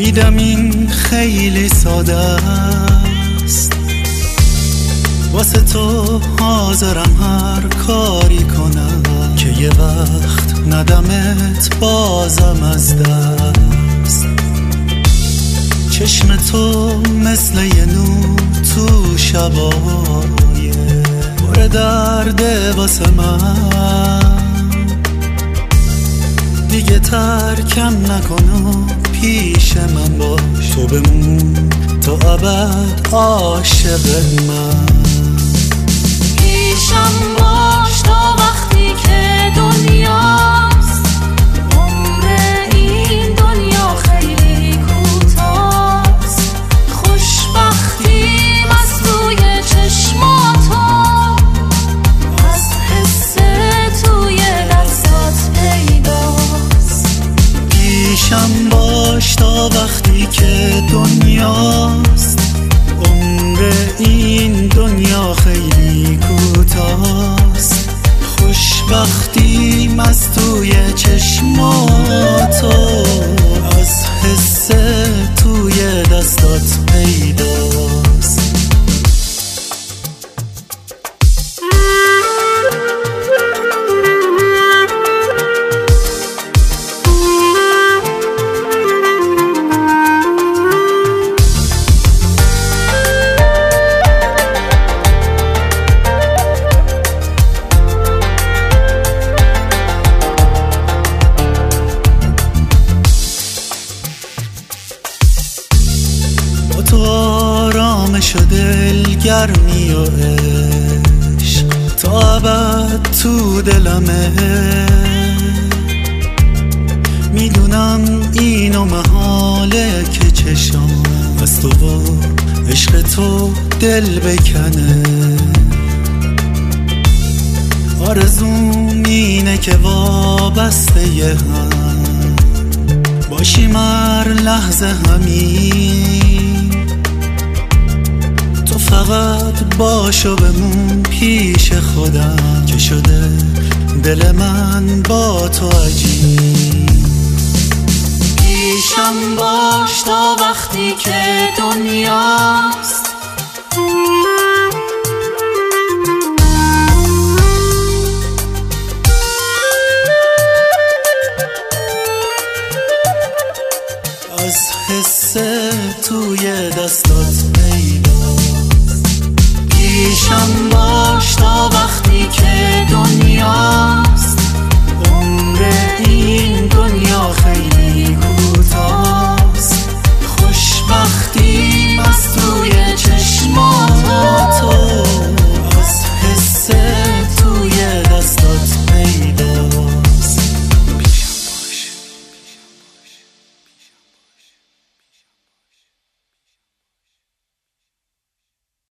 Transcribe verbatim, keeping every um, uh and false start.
میدم این خیلی ساده است، واسه تو حاضرم هر کاری کنم که یه وقت ندمت بازم از دست. چشم تو مثل یه نور تو شبای پر درده واسه من، دیگه ترکم نکن پیش من باش، تو بمون تا ابد عاشق من. پیشم باش تا وقتی که دنیاست، عمر این دنیا خیلی کوتاست. خوشبختیم از روی چشماتو، از حس توی دستات پیداست. پیشم باش تا وقتی که دنیاست، عمر این دنیا خیلی کوتاست. خوشبختیم از توی چشماتو، از حس توی دستات پیداست. تو آرامش و دلگرمی و عشق تا ابد تو دلمه. میدونم اینو محاله که چشم از تو و عشق تو دل بکنه. آرزوم اینه که وابسته هم باشیم هر لحظه همین، تو فقط باش و بمون پیش خودم که شده دل من با تو عجیب. پیشم باش تا وقتی که دنیاست، از حس توی دست